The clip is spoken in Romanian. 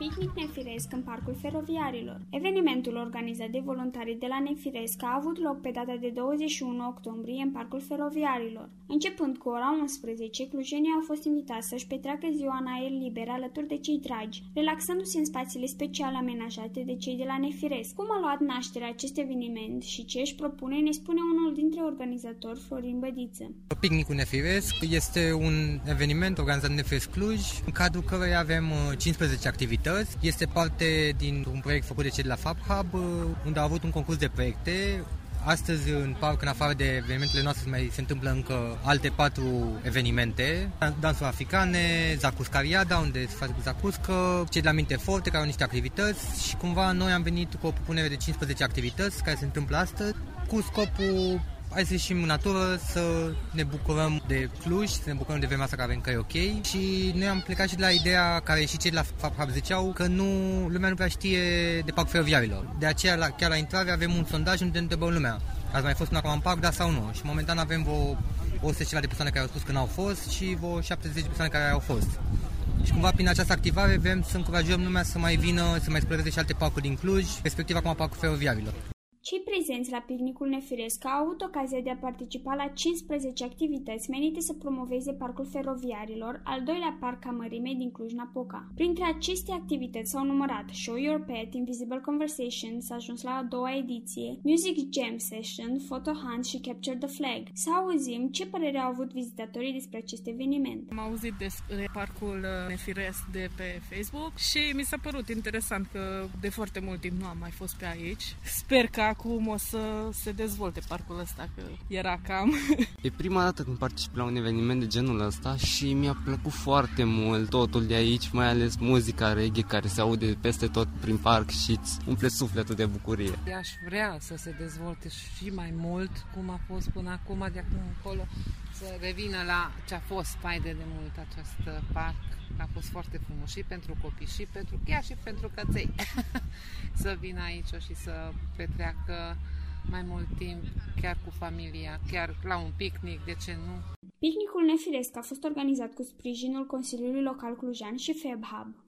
Picnic nefiresc în Parcul Feroviarilor. Evenimentul organizat de voluntarii de la Nefiresc a avut loc pe data de 21 octombrie în Parcul Feroviarilor. Începând cu ora 11, clujenii au fost invitați să-și petreacă ziua în aer liber alături de cei dragi, relaxându-se în spațiile special amenajate de cei de la Nefiresc. Cum a luat naștere acest eveniment și ce își propune, ne spune unul dintre organizatori, Florin Bădiță. Picnicul Nefiresc este un eveniment organizat în Nefiresc Cluj, în cadrul căruia avem 15 activități. Este parte dintr-un proiect făcut de cei de la FabHub, unde au avut un concurs de proiecte. Astăzi, în parc, în afară de evenimentele noastre, mai se întâmplă încă alte 4 evenimente. Dansuri africane, Zacuscariada, unde se face cu zacuscă, cei de la Minte Forte, care au niște activități și cumva noi am venit cu o propunere de 15 activități care se întâmplă astăzi, cu scopul hai să ieșim în natură, să ne bucurăm de Cluj, să ne bucurăm de vremea asta care avem, că e ok. Și noi am plecat și de la ideea care și cei de la FabHub ziceau, că lumea nu prea știe de Parcul Feroviarilor. De aceea, chiar la intrare, avem un sondaj unde întrebăm lumea: ați mai fost până acum în parc, da sau nu? Și momentan avem vreo 100 ceva de persoane care au spus că n-au fost și vreo 70 de persoane care au fost. Și cumva prin această activare vrem să încurajăm lumea să mai vină, să mai exploreze și alte parcuri din Cluj, respectiv acum Parcul Feroviarilor. Cei prezenți la picnicul Nefiresc au avut ocazia de a participa la 15 activități menite să promoveze Parcul Feroviarilor, al doilea parc ca mărime din Cluj-Napoca. Printre aceste activități s-au numărat Show Your Pet, Invisible Conversations, a ajuns la a doua ediție, Music Jam Session, Photo Hunt și Capture the Flag. Să auzim ce părere au avut vizitatorii despre acest eveniment. Am auzit despre Parcul Nefiresc de pe Facebook și mi s-a părut interesant că de foarte mult timp nu am mai fost pe aici. Sper că acum o să se dezvolte parcul ăsta, că era cam... E prima dată când particip la un eveniment de genul ăsta și mi-a plăcut foarte mult totul de aici, mai ales muzica reggae care se aude peste tot prin parc și îți umple sufletul de bucurie. Aș vrea să se dezvolte și mai mult, cum a fost până acum, de acum încolo, să revină la ce a fost faide de mult acest parc. A fost foarte frumos și pentru copii și chiar și pentru căței să vină aici și să petreacă mai mult timp chiar cu familia, chiar la un picnic, de ce nu? Picnicul Nefiresc a fost organizat cu sprijinul Consiliului Local Clujan și FabHub.